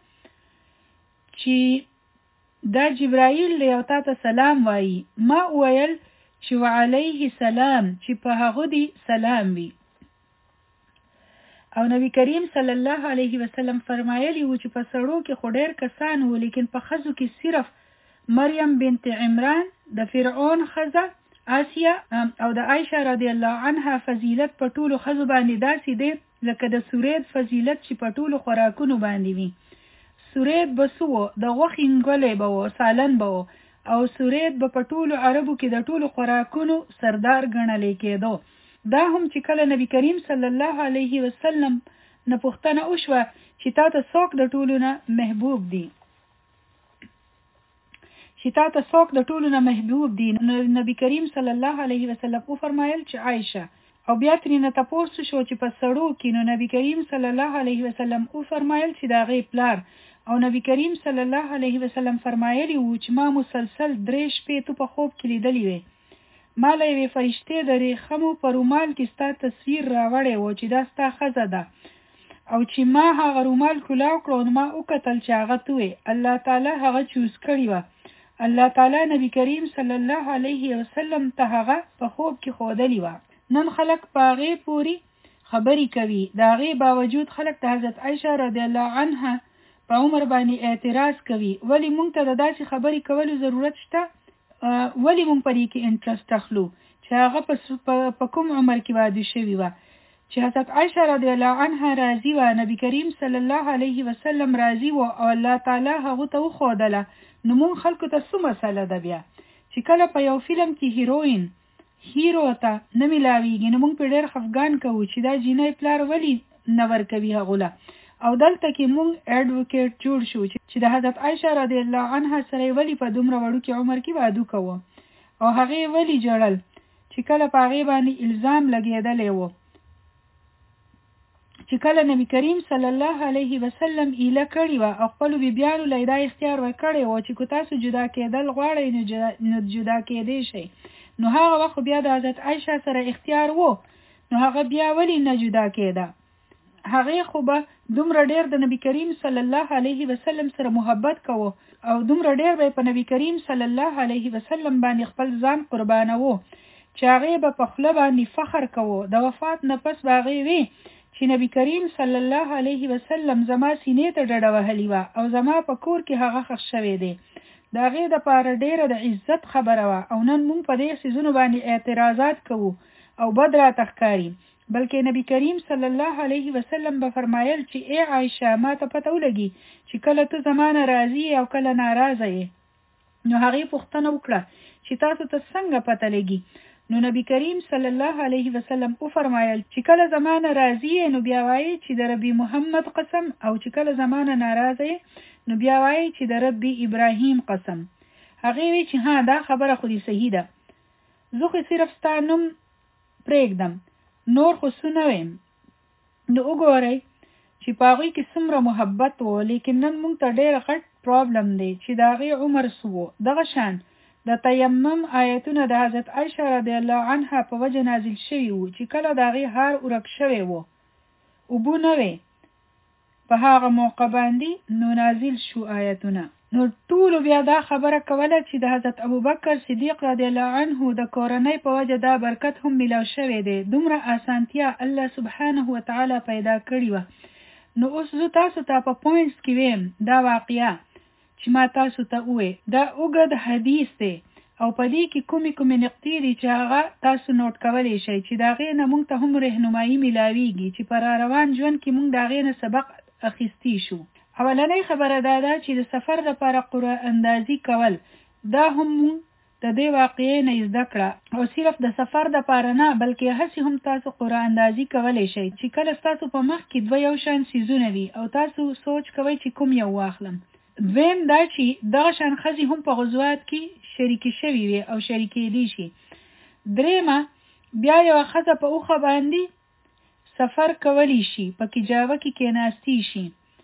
Speaker 1: چې دا جبرائیل دی او تا ته سلام وایي. ما وویل چې وعلیه سلام، چې په هغه دی سلام وي. او نبی کریم صلی الله علیه وسلم فرمایلی و چې په سړو کې خو ډېر کسان وو، لیکن په ښځو کې صرف مریم بنت عمران، د فرعون ښځه آسیا او د عائشہ رضی الله عنها فضیلت په ټولو ښځو باندې داسې دی لکه د سورید فضیلت چې په ټولو خوراکونو باندې وي. سورید به څه و؟ د غوښې انګلی به و، سالن به و، او سورید به په ټولو عربو کې د ټولو خوراکونو سردار ګڼلی کېدو. دا هم چې کله نبی کریم صلی الله علیه وسلم نه پوښتنه وشوه چې تا ته څوک د ټولو نه محبوب دی چې تا ته څوک د ټولو نه محبوب دی نو نبی کریم صلی الله علیه وسلم وفرمایل چې عائشہ. او بیا ترېنه تپوس شو چې په سړو کې، نو نبی کریم صلی الله علیه وسلم وفرمایل چې د هغې پلار. او نبی کریم صلی الله علیه وسلم فرمایلی وو چې ما مسلسل درې شپې تو په خوب کې لیدلی وې. ما له یوې فرشتې د ریخمو په رومال کې ستا تصویر راوړی و چې دا ستا ښځه ده، او چې ما هغه رومال کولاو کړو نو ما وکتل چې هغه ته وې. الله تعالی هغه چوز کړې وه. الله تعالی نبی کریم صلی الله علیه وسلم ته هغه په خوب کې ښودلې وه. نن خلک په هغې پورې خبرې کوي، د هغې باوجود خلک د حضرت عائشہ رضی الله عنها په عمر باندې اعتراض کوي. ولی مونږ ته د داسې خبرې کولو ضرورت شته؟ ولی مونږ په دې کې انټرسټ اخلو چې هغه په کوم عمر کې واده شوي وه؟ چې حضرت عائشہ رضی الله عنها راضي وه، نبی کریم صلی الله علیه وسلم راضي و، او الله تعالی هغه ته وښودله. نو مونږ خلکو ته څه مسله ده بیا چې کله په یو فلم کې هیروین هیرو ته نه ملاویږي نو مونږ په ډېر خفګان کوو چې دا جینۍ پلار ولې نه ورکوي هغو له. او دلته کې مونږ اډوکیټ جوړ شو چې د حضرت عائشہ رضی الله عنها سره ولی په دومره وړوکې عمر کې واده کوو، او هغې ولی جړل چې کله په هغې باندې الزام لګېدلی و چې کله نبی کریم صلی الله علیه وسلم ایله کړې وه او خپلو بیبیانو له دا اختیار ورکړی و چې که تاسو جدا کېدل غواړئ نو جدا کېدی شئ. نو هغه وخت بیا د حضرت عائشہ سره اختیار و، نو هغه بیا ولی نه جدا کېده؟ هغې خو به دومره ډېر د نبی کریم صلی الله علیه وسلم سره محبت کوو او دومره ډېر به په نبی کریم صلی الله علیه وسلم باندې خپل ځان قربانوو چې هغې به په خوله باندې فخر کوو. د وفات نه پس به هغې وي چې نبی کریم صلی الله علیه وسلم زما سینې ته ډډه وهلې وه او زما په کور کې هغه ښخ شوی دی. د هغې دپاره ډېره د عزت خبره وه، او نن موږ په دې څیزونو باندې اعتراضات کوو او بد راته ښکاري. بلکې نبی کریم صلی الله علیه وسلم به فرمایل چې ای عائشہ، ما ته پته ولګي چې کله ته زمانه راضي او کله ناراضه یې. نو هغې پوښتنه وکړه چې تاسو ته څنګه پته لګي؟ نو نبی کریم صلی الله علیه وسلم وفرمایل چې کله زمانه راضي یې نو بیا وایي چې د ربي محمد قسم، او چې کله زمانه ناراضه یې نو بیا وایي چې د ربي ابراهیم قسم. هغې وی چې ها دا خبره خو دې صحیح ده، زه خو صرف ستا نوم پرېږدم، نور خو څه نه ویم. نو وګورئ چې په هغوی کې څومره محبت و، لیکن نن موږ ته ډېر غټ پرابلم دی چې د هغې عمر څه و. دغه شان د تیمم آیتونه د حضرت عائشہ رضی الله عنها په وجه نازل شوي وو چې کله د هغې هار ورک شوی و اوبو نه وي په هغه موقع باندې نو نازل شو آیتونه. نو ټولو بیا دا خبره کوله چې د حضرت ابوبکر صدیق رضی الله عنه د کورنۍ په وجه دا برکت هم ملاو شوی دی. دومره اسانتیا الله سبحانه وتعالی پیدا کړی و. نو اوس زه تاسو ته په پوینټس کې ویم دا واقعیا چې ما تاسو ته وې دا اوږد حدیث دی او په دې کې کومې کومې نقطې دي چې هغه تاسو نوٹ کولی شئ چې د هغې نه موږ ته هم رهنمایي میلاویږي چې په را روان ژوند کې موږ د هغې نه سبق اخیستی شو. اولنۍ خبره دا ده چې د سفر لپاره قرعه اندازي کول دا هم موږ د دې واقعې نه زده کړه او صرف د سفر دپاره نه بلکې هسې هم تاسو قرعه اندازي کولی شئ چې کله ستاسو په مخ کې دوه یو شان څیزونه وي او تاسو سوچ کوئ چې کوم یو واخلم. دویم دا چې دغه شان ښځې هم په غزوات کې شریکې شوي وي او شریکېدی شي. درېیمه بیا یوه ښځه په اوښه باندې سفر کولی شي په کجاوه کې کېناستی شي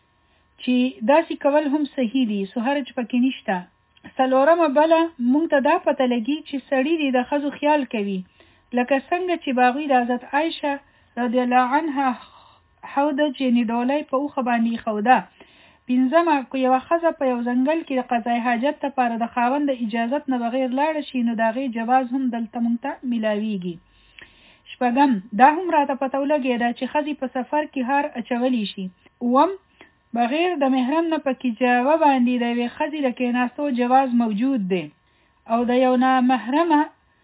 Speaker 1: چې داسې کول هم صحیح دي سو حرج پکې نشته. څلورمه بله مونږ ته دا پته لګي چې سړي دي د ښځو خیال کوي لکه څنګه چې باغوی د حضرت عایشه رضی الله عنها حوده چې ډولۍ په اوښه باندې ایښوده. پنځمه که یوه ښځه په یو ځنګل کې د قضای حاجت لپاره د خاوند د اجازت نه بغیر لاړه شي نو د هغې جواز هم دلته مونږ ته میلاویږي. شپږم دا هم راته پته ولګېده چې ښځې په سفر کې هار اچولی شي. اووم بغیر د محرم نه په کجاوه باندې د یوې ښځې د کېناستو جواز موجود دی او د یو نامحرمه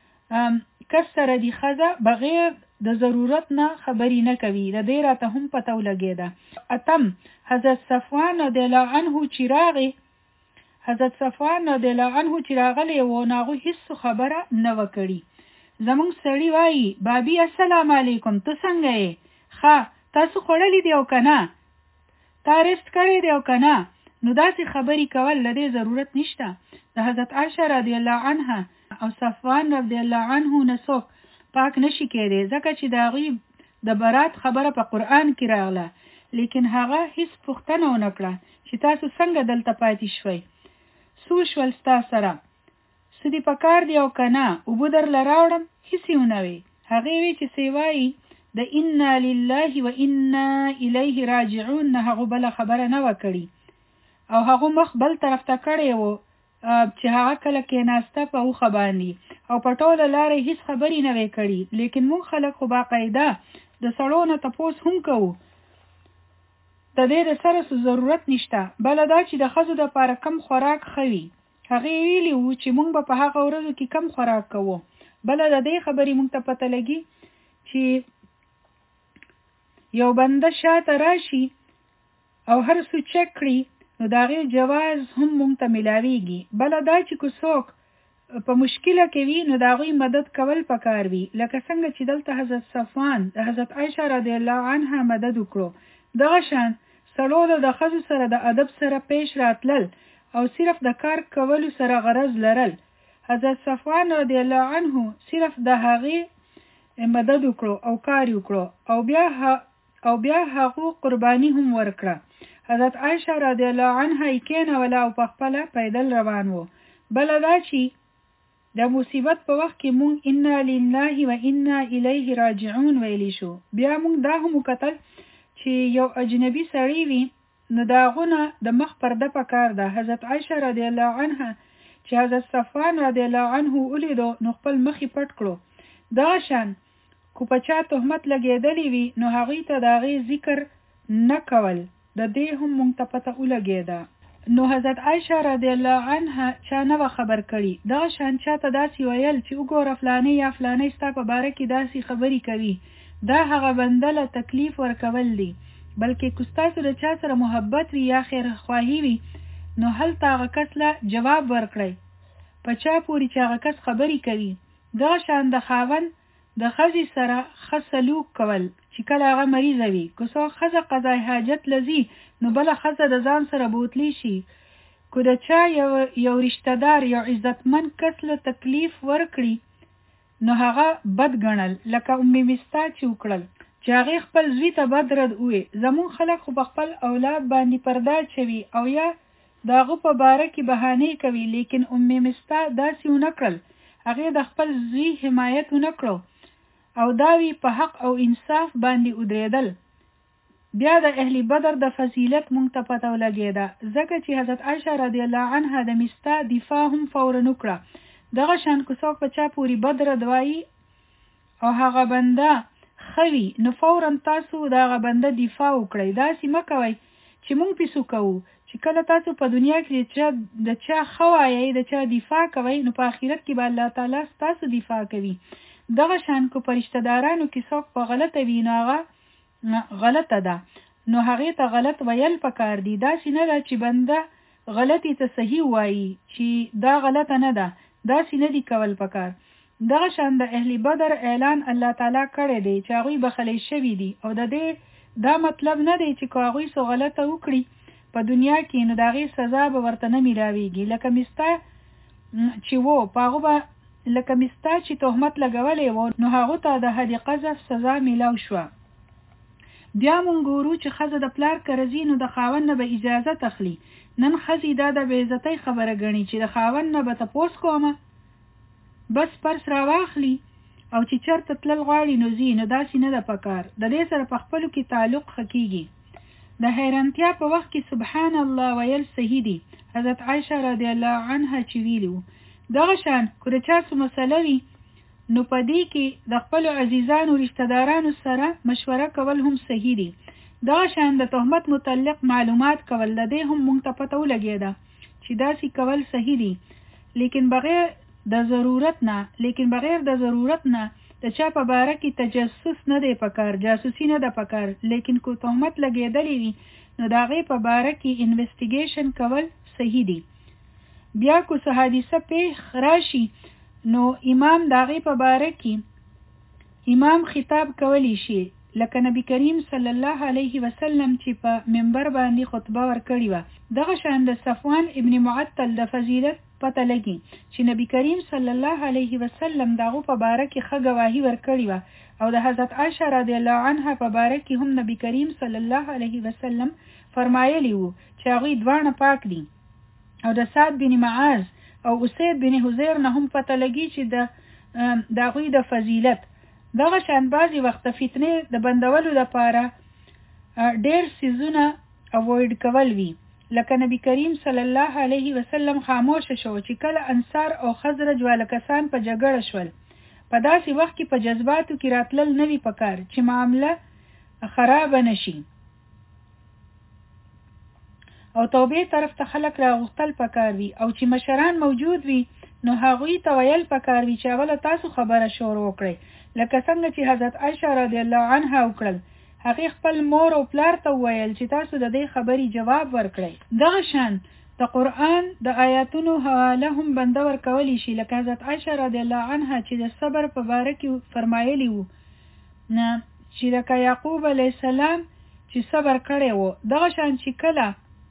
Speaker 1: کس سره دې ښځه بغیر د ضرورت نه خبرې نه کوي. د دې راته هم پته ولګېده. اتم حضرت صفوان رضی الله عنه چې راغی حضرت صفوان رضی الله عنه چې راغلی و نو هغوی هېڅ خبره نه وه کړې. زموږ سړي وایي بابي السلام علیکم ته څنګه یې؟ ښه تاسو خوړلی دی او که نه؟ تا رست کړی دی او که نه؟ نو داسې خبرې کول له دې ضرورت نشته. د حضرت عایشه رضی الله عنها او صفوان رضی الله عنه نه څوک پاک نشي کېدی ځکه چې د هغوی د برات خبره په قرآن کې راغله لیکن هغه هیڅ پوښتنه ونه کړه چې تاسو څنګه دلته پاتې شوئ، څو شول ستا سره، څه دې په کار دی او که نه، اوبه درله راوړم؟ هیڅ یې ونه وی. هغې وی چې څه وایي د انا لله و انا الیه راجعون نه هغو بله خبره نه وه کړي او هغو مخ بل طرف ته کړی و چې هغه کله کېناسته په اوښه باندې او په ټوله لاره هیڅ خبرې نه وی کړي. لیکن مونږ خلک خو باقاعده د سړو نه تپوس هم کوو، د دې د سره څه ضرورت نشته. بله دا چې د ښځو دپاره کم خوراک ښه وي. هغې ویلي وو چې مونږ به په هغه ورځو کې کم خوراک کوو. بله د دې خبرې مونږ ته پته لګي چې یو بنده شاته راشي او هر څه چک کړي نو د هغې جواز هم مونږ ته میلاویږي. بله دا چې که څوک په مشکله کې وي نو د هغوی مدد کول پکار وي، لکه څنګه چې دلته حضرت صفوان د حضرت عایشه رضی الله عنها مدد وکړو. دغه شان سړو د ښځو سره د ادب سره پیش راتلل او صرف د کار کولو سره غرض لرل. حضرت صفوان رضی الله عنه صرف د هغې مدد وکړو او کار وکړو او بیا او بیا هغو قرباني هم ورکړه. حضرت عایشه رضی الله عنها یې کېنوله او په خپله پیدل روان وو. بله دا چې د مصیبت په وخت کې مونږ انا لله و انا الیه راجعون ویلی شو. بیا مونږ دا هم وکتل چې یو اجنبي سړی وي نو د هغو نه د مخ پرده پکار ده. حضرت عایشه رضی الله عنها چې حضرت صفوان رضی الله عنه ولیدو نو خپل مخ یې پټ کړو. دغه شان کو په چا تهمت لګېدلی وي نو هغوی ته د هغې ذکر نه کول. د دې هم مونږ ته پته ولګېده. نو حضرت عایشه رضی الله عنها چا نه وه خبر کړي. دغه شان چاته داسې ویل چې وګوره فلانی یا فلانی ستا په باره کې داسې خبرې کوي، دا هغه بنده له تکلیف ورکول دي. بلکې که ستاسو د چا سره محبت وي یا خیرخواهي وي نو هلته هغه کس له جواب ورکړئ په چا پورې چې هغه کس خبرې کوي. دغه شان د خاوند د ښځې سره ښه سلوک کول چې کله هغه مریضه وي. که څوک ښځه قضای حاجت لځي نو بله ښځه د ځان سره بوتلی شي. که د چا یو یو رشته دار یو عزتمند کس له تکلیف ورکړي نو هغه بد ګڼل، لکه ام مستا چې وکړل چې هغې خپل زوی ته بد رد ووی. زمونږ خلک خو په خپل اولاد باندې پرده اچوي او یا د هغه په باره کې بهانې کوي، لیکن ام مستا داسې ونه کړل. هغې د خپل زوی حمایت ونه کړو او دا وی په حق او انصاف باندې ودرېدل. بیا د اهل بدر د فضیلت مونږ ته پته ولګېده ځکه چې حضرت عایشه رضی الله عنها د مستا دفاع هم فورا وکړه. دغه شان کو څوک په چا پوری بدر دوایي او هغه بنده خوي نو فورا تاسو دغه بنده دفاع وکړئ. داسې مه کوئ چې مونږ پیسو کوو چې کله تاسو په دنیا کې چې د چا خوایي د چا دفاع کوي نو په آخرت کې به الله تعالی تاسو دفاع کوي. دغه شان کو پرشتہ دارانو کې څوک په غلطه وي نو هغه غلطه ده نو هغه ته غلط ویل پکار دي. داسې نه ده چې بنده غلطي ته صحیح وایي چې دا غلطه نه ده، داسې نه دي کول پکار. دغه شان د اهل بدر اعلان الله تعالی کړی دی چې هغوی بخلی شوي دي او د دې دا مطلب نه دی چې که هغوی څه غلطه وکړي په دنیا کې نو د هغې سزا به ورته نه میلاویږي. لکه مستا چې وو په هغو به لکه مستا چې تهمت لګولی وو نو هغو ته د حد قذف سزا میلاو شوه. بیا مونږ ګورو چې ښځه د پلار کرزي نو د خاوند نه به اجازه تخلي. نن ښځې دا د بېعزتۍ خبره ګڼي چې د خاوند نه به تپوس کومه بس پرس را واخلي او چې چرته تلل غواړي نو ځي. نو داسې نه ده پکار. د دې سره په خپلو کې تعلق ښه کېږي. د حیرانتیا په وخت کې سبحان الله ویل صحیح دي. حضرت عایشه رضی الله عنها چې ویلي وو. دغه شان که د چا څه مسله وي نو په دې کې د خپلو عزیزانو رشته دارانو سره مشوره کول هم صحیح دي. دغه شان د تهمت متعلق معلومات کول د دې هم مونږ ته پته ولګېده چې داسې کول صحیح دي، لیکن بغیر د ضرورت نه لیکن بغیر د ضرورت نه د چا په باره کې تجسس نه دی پکار، جاسوسي نه ده پکار. لیکن کو تهمت لګېدلی وي نو د هغې په باره کې انویسټیګیشن کول صحیح دي. بیا کو څه حادثه پیښ راشي نو امام د هغې په باره کې امام خطاب کولی شي، لکه نبی کریم صلی الله علیه وسلم چې په منبر باندې خطبه ورکړې وه. دغه شان د صفوان ابن معطل د فضیلت پته لګي چې نبی کریم صلی الله علیه وسلم دغه په باره کې ښه گواهی ورکړې وه او د حضرت عایشه رضی الله عنها په باره کې هم نبی کریم صلی الله علیه وسلم فرمایلی وو چې هغوی دواړه پاک دي. او د سعد بن معاذ او اسید بن حذیر نه هم پته لګي چې د د هغوی د فضیلت. دغه شان بعضې وخت فتنې د بندولو لپاره ډېر څیزونه اوایډ کول وي. لکه نبی کریم صلی الله علیه وسلم خاموش شو چې کله انصار او خزرج والا کسان په جګړه شول. په داسې وخت کې په جذباتو کې راتلل نه وي پکار چې معامله خراب نشي او توبې طرف ته خلک راغوښتل پکار وي. او چې مشران موجود وي نو هغوی ته ویل پکار وي چې اوله تاسو خبره شروع وکړئ، لکه څنګه چې حضرت عایشه رضی الله عنها وکړل. هغې خپل مور او پلار ته وویل چې تاسو د دې خبرې جواب ورکړئ. دغه شان د قرآن د آیاتونو حواله هم بنده ورکولی شي، لکه حضرت عایشه رضی الله عنها چې د صبر په باره کې فرمایلی وو نه چې لکه یعقوب علیه السلام چې صبر کړی وو. دغه شان چې کله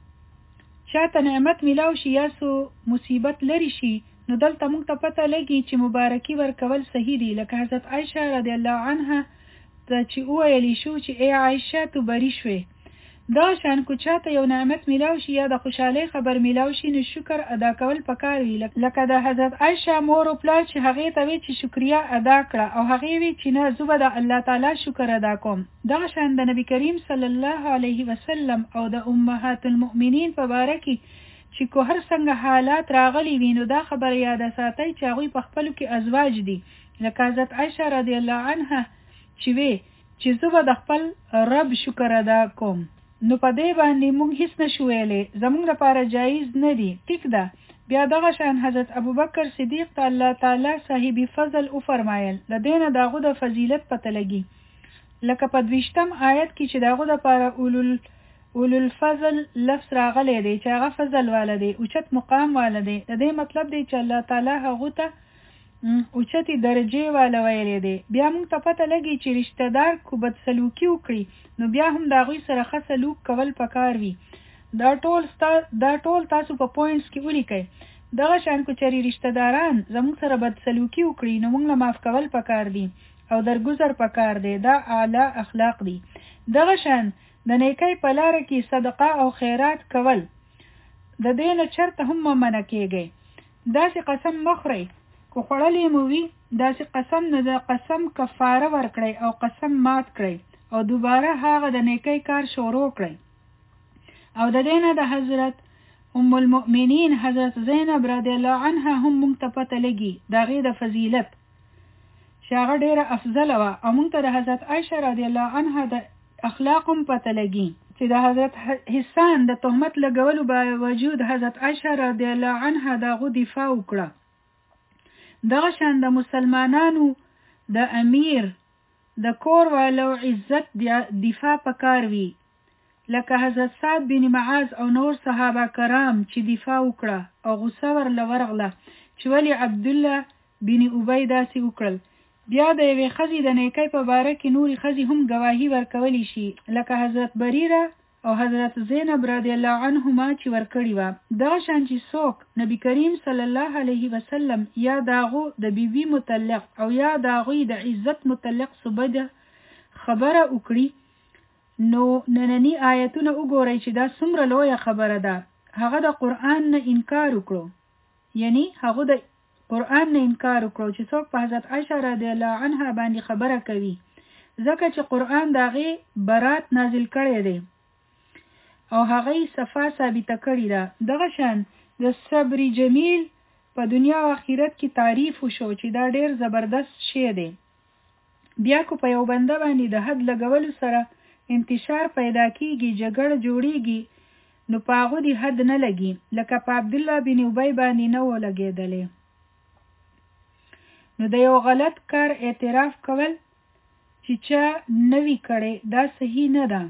Speaker 1: چاته نعمت میلاو شي یا سو مصیبت لري شي نو دلته موږ ته پته لګي چې مبارکي ورکول صحیح دي. لکه حضرت عایشه رضی الله عنها ته چې وویلی شو چې ای عایشه تو بری شوې. دا شان کو چاته یو نعمت میلاو شي یا د خوشحالۍ خبر میلاو شي نو شکر ادا کول پکار وي. لکه د حضرت عایشه مور او پلار چې هغې ته وی چې شکریا ادا کړه او هغې وی چې نه زه به د الله تعالی شکر ادا کوم. دغه شان د نبی کریم صلی الله علیه وسلم او د امهات المؤمنین په باره کې چې کو هر څنګه حالات راغلی وي نو دا خبره یاده ساتئ چې هغوی په خپلو کې ازواج دي. لکه حضرت عایشه رضی الله عنها چې وی چې زه به د خپل رب شکر ادا کوم. نو په دې باندې موږ هیڅ نشو ویلی، زموږ لپاره جایز نه دي. ټیک ده. بیا دغه شان حضرت ابوبکر صدیق ته الله تعالی صاحب فضل وفرمایل. د دې نه د هغو د فضیلت پته لګي. لکه په دویشتم آیت کې چې د هغو دپاره اولل اولو الفضل لفظ راغلی دی چې هغه فضل والا دی، اوچت مقام والا دی. د دې مطلب دی چې الله تعالی هغو ته اوچتې درجې والا ویلی دی. بیا موږ ته پته لګي چې رشته دار کو بد سلوکي وکړي نو بیا هم د هغوی سره ښه سلوک کول پکار وي. دا ټول دا ټول تاسو په پوینټس کې ولیکئ. دغه شان کو چېرې رشته داران زموږ سره بد سلوکي وکړي نو موږ له معاف کول پکار دي او درګذر پکار دی. دا اعلی اخلاق دي. دغه شان د نیکۍ په لاره کې صدقه او خیرات کول د دې نه چرته هم مه منع کېږئ. داسې قسم مه خورئ که خوړلی مو وي داسې قسم نه د قسم کفاره ورکړئ او قسم مات کړئ او دوباره هغه د نیکی کار شروع کړي. او د دې نه د حضرت ام المؤمنین حضرت زینب رضی الله عنها هم موږ ته پته لګي د هغې د فضیلت چې هغه ډیره افضله وه، او موږ ته د حضرت عایشه رضی الله عنها د اخلاق هم پته لګي چې د حضرت حسان د تهمت لګولو باوجود حضرت عایشه رضی الله عنها د هغو دفاع وکړه. دغه شان د مسلمانانو د امیر د کور والو عزت دفاع پکار وي، لکه حضرت سعد بن معاذ او نور صحابه کرام چې دفاع وکړه او غصه ورله ورغله چې ولې عبدالله بن ابی داسې وکړل. بیا د یوې ښځې د نیکۍ په باره کې نورې ښځې هم ګواهي ورکولی شي، لکه حضرت بریره او حضرت زینب رضی الله عنهما چې ورکړي وه. دغه شان چې څوک نبی کریم صلی الله علیه وسلم یا د هغو د بیبي متعلق او یا د هغوی د عزت متعلق څه بده خبره وکړي، نو نننی آیتونه وګورئ چې دا څومره لویه خبره ده. هغه د قرآن نه انکار وکړو، یعنی هغه د قرآن نه انکار وکړو چې څوک په حضرت عایشه رضی الله عنها باندې خبره کوي، ځکه چې قرآن د هغې برات نازل کړی دی او هغه یې صفا ثابته کړې ده. دغه شان د صبر جمیل په دنیا او آخرت کې تعریف وشو چې دا ډیر زبردست شی دی. بیا کو په یو بنده باندې د حد لګولو سره انتشار پیدا کیږي، جګړه جوړیږي، نو په هغو دې حد نه لګي، لکه په عبدالله بن ابی باندې نه و لګېدلی. نو د یو غلط کار اعتراف کول چې چا نوی کړی دا صحیح نه ده.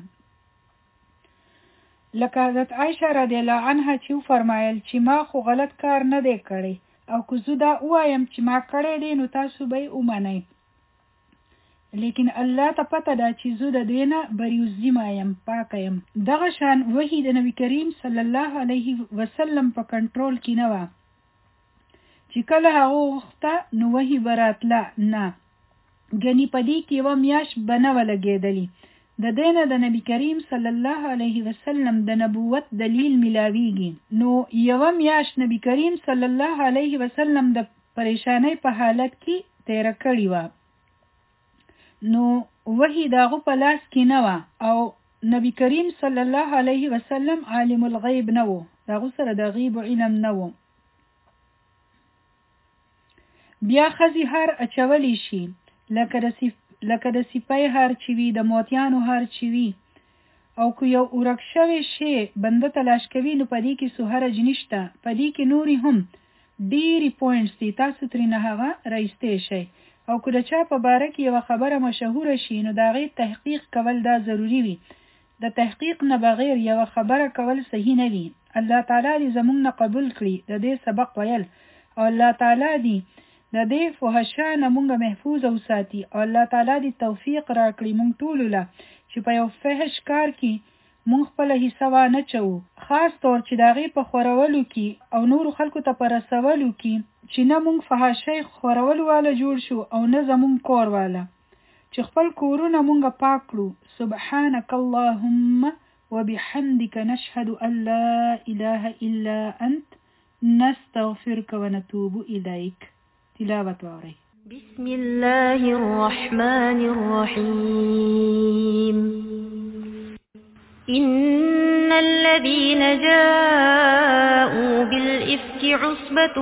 Speaker 1: لکه حضرت عایشه رضی الله عنها چې وفرمایل چې ما خو غلط کار نه دی کړی، او که زه دا ووایم چې ما کړی دی نو تاسو به یې ومنئ، لیکن الله ته پته ده چې زه د دې نه بریوزیمه یم، پاکه یم. دغه شان وحی د نبی کریم صلی الله علیه وسلم په کنټرول کې نه وه چې کله هغه وغوښته نو وحی به راتله، نه، ګنې په دې کې یوه میاشت به نه وه لګېدلې. د دې نه د نبی کریم صلی الله علیه وسلم د نبوت دلیل ملاویږي. نو یوه میاشت نبی کریم صلی الله علیه وسلم د پریشانۍ په حالت کې تیره کړې وه، نو وحی د هغو په لاس کې نه وه، او نبی کریم صلی الله علیه وسلم عالم الغیب نه و، د هغو سره د غیب علم نه و. بیا ښځې هار اچولی شي، لکه د لکه د سپۍ هار چې وي، د موتیانو هار چې وي، او که یو ورک شوی شی بنده تلاش کوي نو په دې کې څه حرج نشته. په دې کې نورې هم ډېرې پوینټس دي، تاسو ترېنه هغه رایستی شئ. او که د چا په باره کې یوه خبره مشهوره شي نو د هغې تحقیق کول دا ضروري وي. د تحقیق نه بغیر یوه خبره کول صحیح نه وي. الله تعالی دې زموږ نه قبول کړي د دې سبق ویل، او الله تعالی دې د دې فحشا نه مونږ محفوظ او ساتي، او الله تعالی دې توفیق راکړي مونږ ټولو له چې په یو فحش کار کې مونږ خپله حصه وانه چوو، خاص طور چې د هغې په خورولو کې او نورو خلکو ته په رسولو کې چې نه مونږ فحاشۍ خورولو والا جوړ شو او نه زمونږ کور والا، چې خپل کورونه مونږ پاک کړو. سبحانك اللهم وبحمدك نشهد ان لا اله الا انت نستغفرك ونتوب اليك. تلاوة واري.
Speaker 2: بسم الله الرحمن الرحيم. إن الذين جاءوا بالإفك عصبة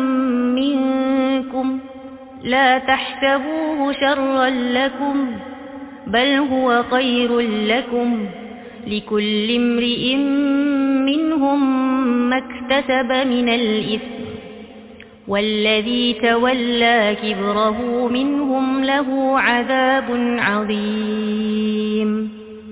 Speaker 2: منكم لا تحسبوه شرا لكم بل هو خير لكم لكل امرئ منهم ما اكتسب من الإثم والذي تولى كبره منهم له عذاب عظيم.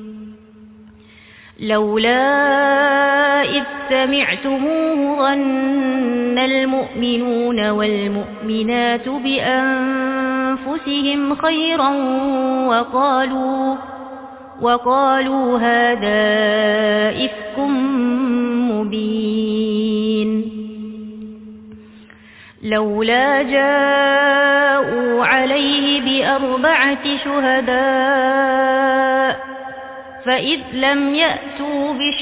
Speaker 2: لولا إذ سمعتموه ظن المؤمنون والمؤمنات بأنفسهم خيرا وقالوا وقالوا هذا إفك مبين. لولا جاءوا عليه بأربعة شهداء فإذ لم يأتوا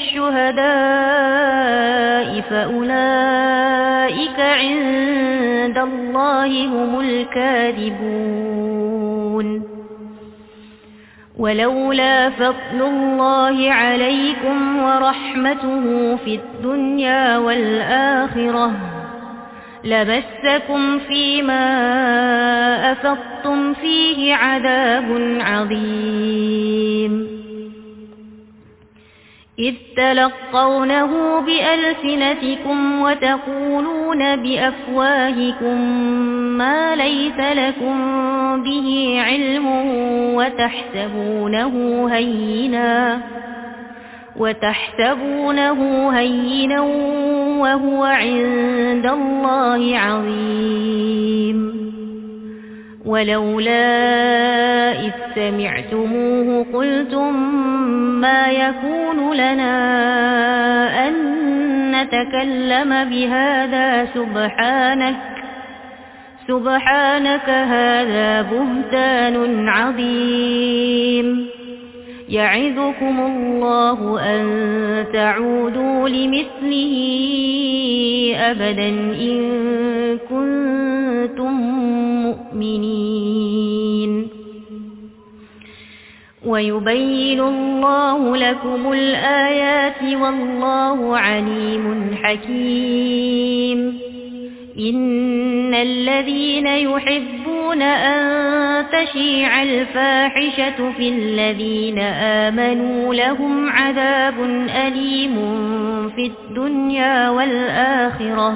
Speaker 2: بالشهداء فأولئك عند الله هم الكاذبون. ولولا فضل الله عليكم ورحمته في الدنيا والآخرة لمسكم فيما أفضتم فيه عذاب عظيم إذ تلقونه بألسنتكم وتقولون بأفواهكم ما ليس لكم به علم وتحسبونه هينا وتحسبونه هينا وهو عند الله عظيم ولولا إذ سمعتموه قلتم ما يكون لنا أن نتكلم بهذا سبحانك سبحانك هذا بهتان عظيم يعظكم الله أن تعودوا لمثله أبدا إن كنتم مؤمنين ويبين الله لكم الآيات والله عليم حكيم إن الذين يحبون أن تشيع الفاحشة في الذين آمنوا لهم عذاب أليم في الدنيا والآخرة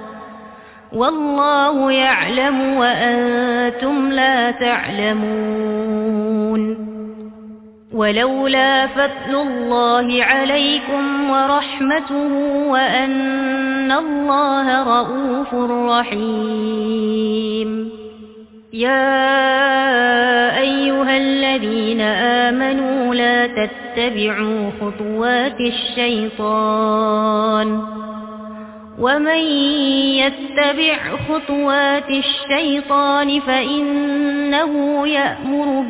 Speaker 2: والله يعلم وأنتم لا تعلمون ولولا فضل الله عليكم ورحمته وأن الله رؤوف رحيم يا أيها الذين آمنوا لا تتبعوا خطوات الشيطان ومن يتبع خطوات الشيطان فإنه يأمر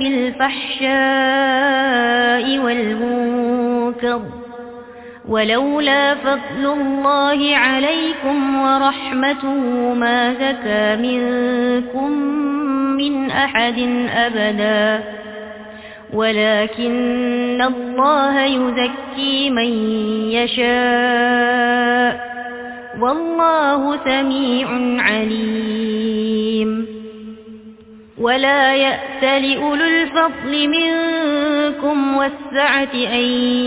Speaker 2: بالفحشاء والمنكر ولولا فضل الله عليكم ورحمته ما زكى منكم من أحد أبدا ولكن الله يزكي من يشاء والله سميع عليم ولا يأت لأولو الفضل منكم والسعة أن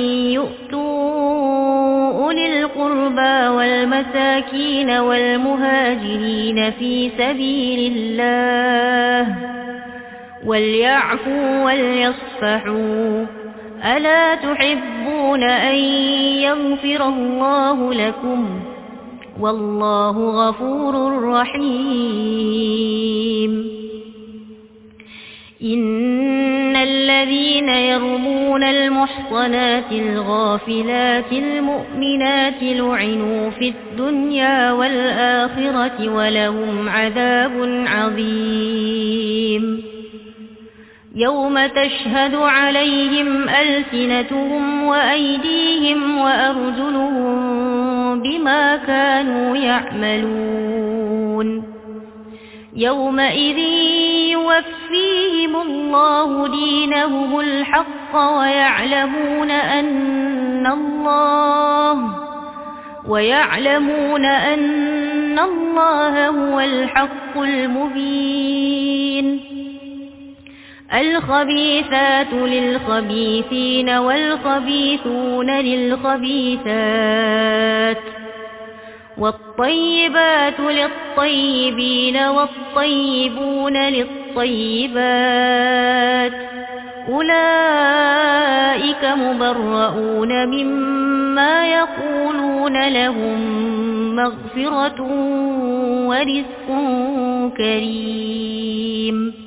Speaker 2: يؤتوا أولي القربى والمساكين والمهاجرين في سبيل الله وليعفوا وليصفحوا ألا تحبون أن يغفر الله لكم والله غفور رحيم إن الذين يرمون المحصنات الغافلات المؤمنات لعنوا في الدنيا والآخرة ولهم عذاب عظيم يوم تشهد عليهم ألسنتهم وأيديهم وأرجلهم بما كانوا يعملون يومئذ يوفيهم الله دينهم الحق ويعلمون أن الله ويعلمون أن الله هو الحق المبين الخبيثات للخبيثين والخبيثون للخبيثات والطيبات للطيبين والطيبون للطيبات أولئك مبرؤون مما يقولون لهم مغفرة ورزق كريم